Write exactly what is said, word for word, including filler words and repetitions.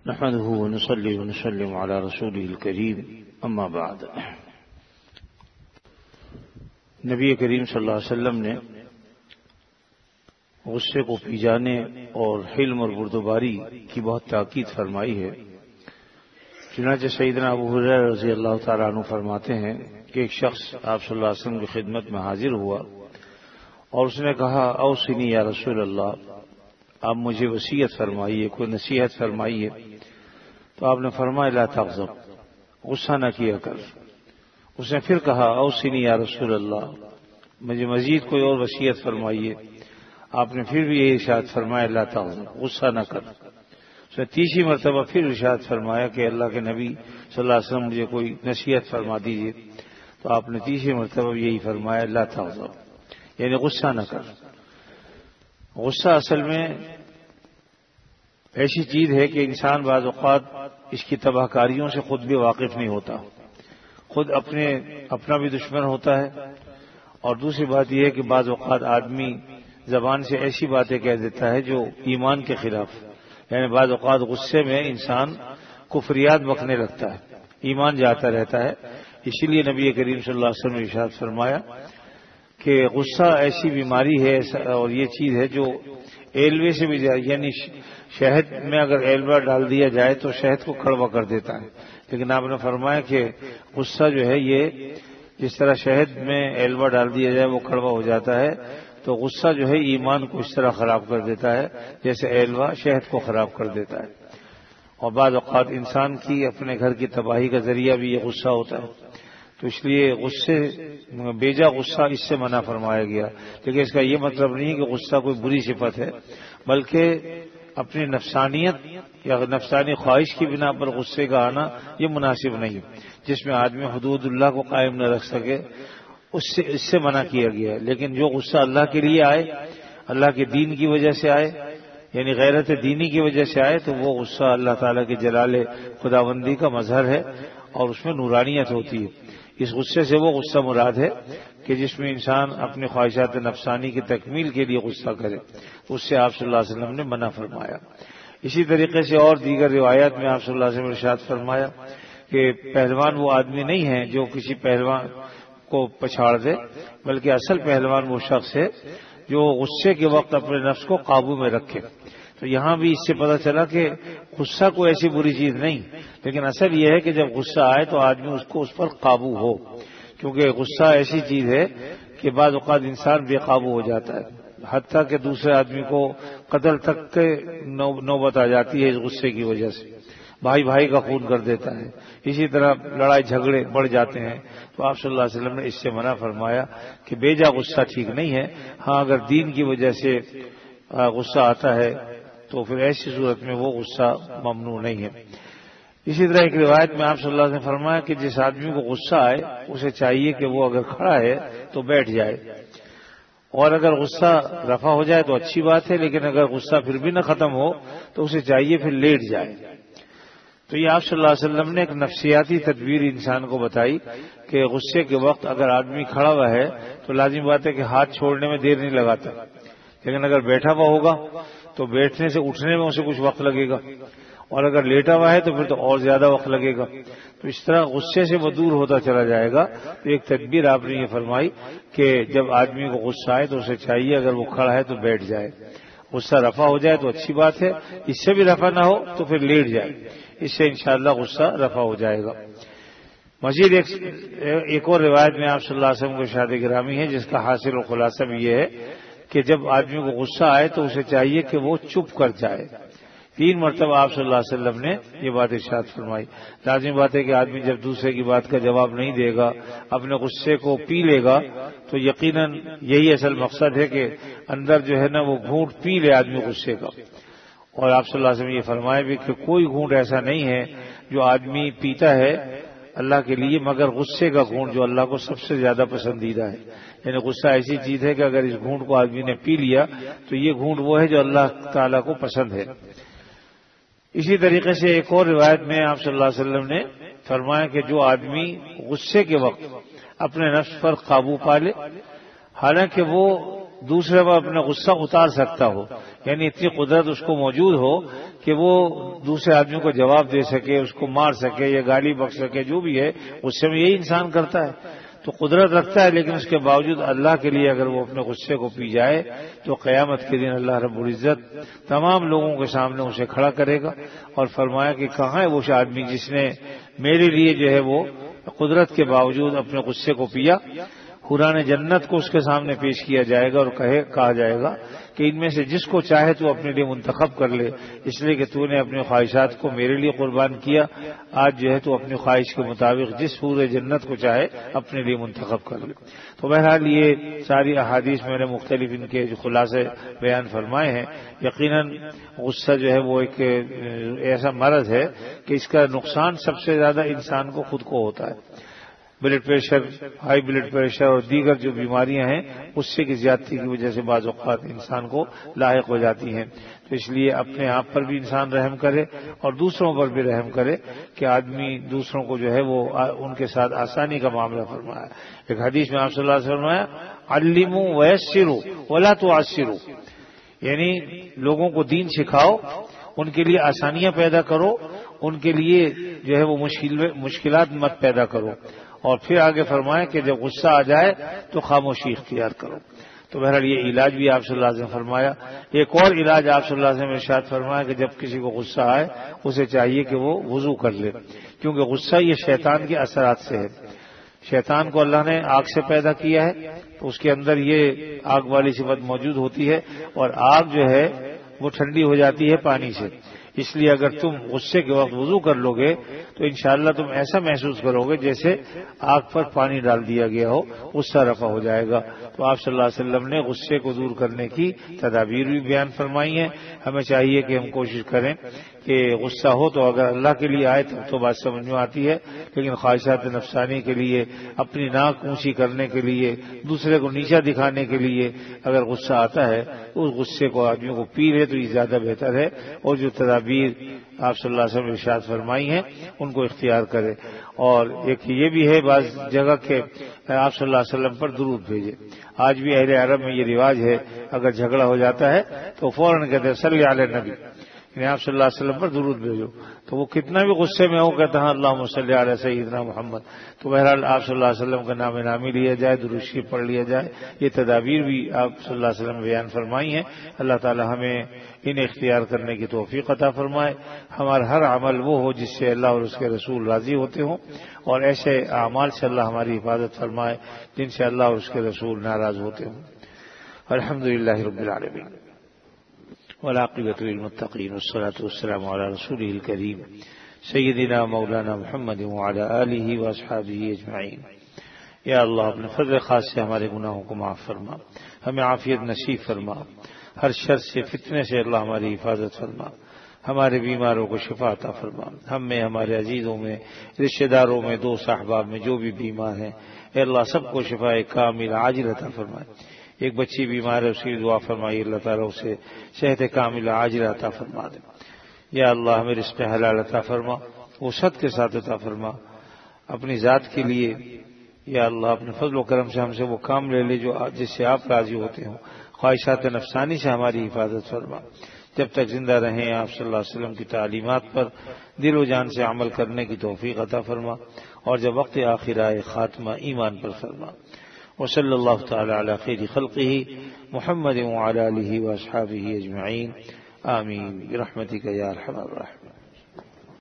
نحمده ونصلي ونسلم على رسوله الكريم اما بعد۔ نبی کریم صلی اللہ علیہ وسلم نے غصے کو پی جانے اور حلم اور بردباری کی بہت تاکید فرمائی ہے۔ چنانچہ سیدنا ابو ہریرہ رضی اللہ تعالیٰ عنہ فرماتے ہیں کہ ایک شخص آپ صلی اللہ علیہ وسلم کی خدمت میں حاضر ہوا اور اس نے کہا اوصنی یا رسول اللہ، آپ مجھے وصیت فرمائیے، کوئی نصیحت فرمائیے۔ تو آپ نے فرمایا لا تغضب، غصہ نہ کیا کر۔ اس نے پھر کہا اوصنی یا رسول اللہ، مجھے مزید کوئی اور وصیت فرمائیے۔ آپ نے پھر بھی یہ ارشاد فرمایا لا تغضب، غصہ نہ کر۔ اس نے تیسری مرتبہ پھر ارشاد فرمایا کہ اللہ کے نبی صلی اللہ علیہ وسلم مجھے کوئی نصیحت فرما دیجیے۔ تو آپ نے تیسری مرتبہ یہی فرمایا لا تغضب، یعنی غصہ نہ کر۔ غصہ اصل میں ایسی چیز ہے کہ انسان بعض اوقات اس کی تباہ کاریوں سے خود بھی واقف نہیں ہوتا، خود اپنے اپنا بھی دشمن ہوتا ہے۔ اور دوسری بات یہ ہے کہ بعض اوقات آدمی زبان سے ایسی باتیں کہہ دیتا ہے جو ایمان کے خلاف، یعنی بعض اوقات غصے میں انسان کفریات بکنے لگتا ہے، ایمان جاتا رہتا ہے۔ اسی لیے نبی کریم صلی اللہ علیہ وسلم نے ارشاد فرمایا کہ غصہ ایسی بیماری ہے اور یہ چیز ہے جو ایلوے سے بھی جائے، یعنی شہد میں اگر ایلوا ڈال دیا جائے تو شہد کو کڑوا کر دیتا ہے، لیکن آپ نے فرمایا کہ غصہ جو ہے یہ جس طرح شہد میں ایلوا ڈال دیا جائے وہ کڑوا ہو جاتا ہے، تو غصہ جو ہے ایمان کو اس طرح خراب کر دیتا ہے جیسے ایلوا شہد کو خراب کر دیتا ہے۔ اور بعض اوقات انسان کی اپنے گھر کی تباہی کا ذریعہ بھی یہ غصہ ہوتا ہے۔ تو اس لیے غصے بیجا غصہ اس سے منع فرمایا گیا، لیکن اس کا یہ مطلب نہیں کہ غصہ کوئی بری صفت ہے، بلکہ اپنی نفسانیت یا نفسانی خواہش کی بنا پر غصے کا آنا یہ مناسب نہیں، جس میں آدمی حدود اللہ کو قائم نہ رکھ سکے، اس سے اس سے منع کیا گیا ہے۔ لیکن جو غصہ اللہ کے لیے آئے، اللہ کے دین کی وجہ سے آئے، یعنی غیرت دینی کی وجہ سے آئے، تو وہ غصہ اللہ تعالیٰ کے جلال خداوندی کا مظہر ہے اور اس میں نورانیت ہوتی ہے۔ اس غصے سے وہ غصہ مراد ہے کہ جس میں انسان اپنی خواہشات نفسانی کی تکمیل کے لیے غصہ کرے، اس سے آپ صلی اللہ علیہ وسلم نے منع فرمایا۔ اسی طریقے سے اور دیگر روایات میں آپ صلی اللہ علیہ وسلم نے ارشاد فرمایا کہ پہلوان وہ آدمی نہیں ہے جو کسی پہلوان کو پچھاڑ دے، بلکہ اصل پہلوان وہ شخص ہے جو غصے کے وقت اپنے نفس کو قابو میں رکھے۔ تو یہاں بھی اس سے پتہ چلا کہ غصہ کوئی ایسی بری چیز نہیں، لیکن اصل یہ ہے کہ جب غصہ آئے تو آدمی اس کو اس پر قابو ہو، کیونکہ غصہ ایسی چیز ہے کہ بعض اوقات انسان بے قابو ہو جاتا ہے، حتیٰ کہ دوسرے آدمی کو قتل تک کے نوبت آ جاتی ہے اس غصے کی وجہ سے، بھائی بھائی کا خون کر دیتا ہے، اسی طرح لڑائی جھگڑے بڑھ جاتے ہیں۔ تو آپ صلی اللہ علیہ وسلم نے اس سے منع فرمایا کہ بیجا غصہ ٹھیک نہیں ہے۔ ہاں اگر دین کی وجہ سے غصہ آتا ہے تو پھر ایسی صورت میں وہ غصہ ممنوع نہیں ہے۔ اسی طرح ایک روایت میں آپ صلی اللہ علیہ وسلم نے فرمایا کہ جس آدمی کو غصہ آئے اسے چاہیے کہ وہ اگر کھڑا ہے تو بیٹھ جائے، اور اگر غصہ رفع ہو جائے تو اچھی بات ہے، لیکن اگر غصہ پھر بھی نہ ختم ہو تو اسے چاہیے پھر لیٹ جائے۔ تو یہ آپ صلی اللہ علیہ وسلم نے ایک نفسیاتی تدبیر انسان کو بتائی کہ غصے کے وقت اگر آدمی کھڑا ہوا ہے تو لازم بات ہے کہ ہاتھ چھوڑنے میں دیر نہیں لگاتا، لیکن اگر بیٹھا ہوا ہوگا تو بیٹھنے سے اٹھنے میں اسے کچھ وقت لگے گا، اور اگر لیٹا ہوا ہے تو پھر تو اور زیادہ وقت لگے گا۔ تو اس طرح غصے سے وہ دور ہوتا چلا جائے گا۔ تو ایک تدبیر آپ نے یہ فرمائی کہ جب آدمی کو غصہ آئے تو اسے چاہیے اگر وہ کھڑا ہے تو بیٹھ جائے، غصہ رفع ہو جائے تو اچھی بات ہے، اس سے بھی رفع نہ ہو تو پھر لیٹ جائے، اس سے انشاءاللہ غصہ رفع ہو جائے گا۔ مزید ایک ایک اور روایت میں آپ صلی اللہ علیہ وسلم کو ارشاد گرامی ہے جس کا حاصل و خلاصہ بھی یہ ہے کہ جب آدمی کو غصہ آئے تو اسے چاہیے کہ وہ چپ کر جائے۔ تین مرتبہ آپ صلی اللہ علیہ وسلم نے یہ بات ارشاد فرمائی۔ لازمی بات ہے کہ آدمی جب دوسرے کی بات کا جواب نہیں دے گا، اپنے غصے کو پی لے گا، تو یقیناً یہی اصل مقصد ہے کہ اندر جو ہے نا وہ گھونٹ پی لے آدمی غصے کا۔ اور آپ صلی اللہ علیہ وسلم نے یہ فرمایا بھی کہ کوئی گھونٹ ایسا نہیں ہے جو آدمی پیتا ہے اللہ کے لیے مگر غصے کا گھونٹ جو اللہ کو سب سے زیادہ پسندیدہ ہے۔ یعنی غصہ ایسی چیز ہے کہ اگر اس گھونٹ کو آدمی نے پی لیا تو یہ گھونٹ وہ ہے جو اللہ تعالیٰ کو پسند ہے۔ اسی طریقے سے ایک اور روایت میں آپ صلی اللہ علیہ وسلم نے فرمایا کہ جو آدمی غصے کے وقت اپنے نفس پر قابو پا لے، حالانکہ وہ دوسرے پر اپنا غصہ اتار سکتا ہو، یعنی اتنی قدرت اس کو موجود ہو کہ وہ دوسرے آدمی کو جواب دے سکے، اس کو مار سکے یا گالی بک سکے، جو بھی ہے غصے میں یہی انسان کرتا ہے. تو قدرت رکھتا ہے، لیکن اس کے باوجود اللہ کے لیے اگر وہ اپنے غصے کو پی جائے تو قیامت کے دن اللہ رب العزت تمام لوگوں کے سامنے اسے کھڑا کرے گا اور فرمایا کہ کہاں ہے وہ آدمی جس نے میرے لیے جو ہے وہ قدرت کے باوجود اپنے غصے کو پیا. حوران جنت کو اس کے سامنے پیش کیا جائے گا اور کہے کہا جائے گا کہ ان میں سے جس کو چاہے تو اپنے لیے منتخب کر لے، اس لیے کہ تو نے اپنی خواہشات کو میرے لیے قربان کیا. آج جو ہے تو اپنی خواہش کے مطابق جس حور جنت کو چاہے اپنے لیے منتخب کر لے. تو بہرحال یہ ساری احادیث میں نے مختلف ان کے جو خلاصے بیان فرمائے ہیں. یقیناً غصہ جو ہے وہ ایک ایسا مرض ہے کہ اس کا نقصان سب سے زیادہ انسان کو خود کو ہوتا ہے. Blood pressure, high blood pressure اور دیگر جو بیماریاں ہیں غصے کی زیادتی کی وجہ سے بعض اوقات انسان کو لاحق ہو جاتی ہیں. تو اس لیے اپنے آپ پر بھی انسان رحم کرے اور دوسروں پر بھی رحم کرے کہ آدمی دوسروں کو جو ہے وہ ان کے ساتھ آسانی کا معاملہ فرمایا. ایک حدیث میں آپ صلی اللہ علیہ وسلم نے فرمایا علموا ویسروا ولا تعسروا، یعنی لوگوں کو دین سکھاؤ، ان کے لیے آسانیاں پیدا کرو، ان کے لیے جو ہے وہ مشکلات مت پیدا کرو. اور پھر آگے فرمائیں کہ جب غصہ آ جائے تو خاموشی اختیار کرو. تو بہرحال یہ علاج بھی آپ صلی اللہ علیہ وسلم نے فرمایا. ایک اور علاج آپ صلی اللہ علیہ وسلم نے ارشاد فرمایا کہ جب کسی کو غصہ آئے اسے چاہیے کہ وہ وضو کر لے، کیونکہ غصہ یہ شیطان کے اثرات سے ہے. شیطان کو اللہ نے آگ سے پیدا کیا ہے تو اس کے اندر یہ آگ والی صفت موجود ہوتی ہے، اور آگ جو ہے وہ ٹھنڈی ہو جاتی ہے پانی سے. اس لیے اگر تم غصے کے وقت وضو کر لو گے تو انشاءاللہ تم ایسا محسوس کرو گے جیسے آگ پر پانی ڈال دیا گیا ہو، غصہ رفع ہو جائے گا. تو آپ صلی اللہ علیہ وسلم نے غصے کو دور کرنے کی تدابیر بھی بیان فرمائی ہیں. ہمیں چاہیے کہ ہم کوشش کریں کہ غصہ ہو تو اگر اللہ کے لیے آئے تب تو بات سمجھ میں آتی ہے، لیکن خواہشات نفسانی کے لیے، اپنی ناک اونچی کرنے کے لیے، دوسرے کو نیچا دکھانے کے لیے اگر غصہ آتا ہے اس غصے کو آدمیوں کو پی لے تو یہ زیادہ بہتر ہے. اور جو تدابیر آپ صلی اللہ علیہ وسلم نے ارشاد فرمائی ہیں ان کو اختیار کرے. اور ایک یہ بھی ہے بعض جگہ کے آپ صلی اللہ علیہ وسلم پر درود بھیجے. آج بھی اہل عرب میں یہ رواج ہے، اگر جھگڑا ہو جاتا ہے تو فوراً کہتے ہیں صلی علی نبی، یعنی آپ صلی اللہ علیہ وسلم پر درود بھیجو. تو وہ کتنا بھی غصے میں ہو کہتا ہے اللہم صلی علی سیدنا محمد. تو بہرحال آپ صلی اللہ علیہ وسلم کا نام نامی لیا جائے، درود شریف پڑھ لیا جائے. یہ تدابیر بھی آپ صلی اللہ علیہ وسلم نے بیان فرمائی ہیں. اللہ تعالی ہمیں انہیں اختیار کرنے کی توفیق عطا فرمائے. ہمارا ہر عمل وہ ہو جس سے اللہ اور اس کے رسول راضی ہوتے ہوں، اور ایسے اعمال سے اللہ ہماری حفاظت فرمائے جن سے اللہ اور اس کے رسول ناراض ہوتے ہوں. الحمدللہ رب العالمین والعاقبۃ للمتقین والصلاة والسلام علی رسولہ الکریم سیدنا مولانا محمد وعلی آلہ واصحابہ اجمعین. یا اللہ اپنے فضل خاص سے ہمارے گناہوں کو معاف فرما، ہمیں عافیت نصیب فرما، ہر شر سے فتنے سے اللہ ہماری حفاظت فرما، ہمارے بیماروں کو شفا عطا فرما. ہم میں، ہمارے عزیزوں میں، رشتہ داروں میں، دوست احباب میں جو بھی بیمار ہیں اے اللہ سب کو شفا کامل عاجل عطا فرمائے. ایک بچی بیمار ہے، اس کی دعا فرمائی اللہ تعالیٰ اسے صحت کامل عاجل عطا فرما دے. یا اللہ ہمیں رزق حلال عطا فرما، وسعت کے ساتھ عطا فرما اپنی ذات کے لیے. یا اللہ اپنے فضل و کرم سے ہم سے وہ کام لے لے جو جس سے آپ راضی ہوتے ہوں. خواہشات نفسانی سے ہماری حفاظت فرما. جب تک زندہ رہیں آپ صلی اللہ علیہ وسلم کی تعلیمات پر دل و جان سے عمل کرنے کی توفیق عطا فرما، اور جب وقت آخر آئے خاتمہ ایمان پر فرما. وصلی اللہ تعالی علی خیر خلقہ محمد وعلی آلہ واصحابہ اجمعین. آمین برحمتک یا ارحم الراحمین.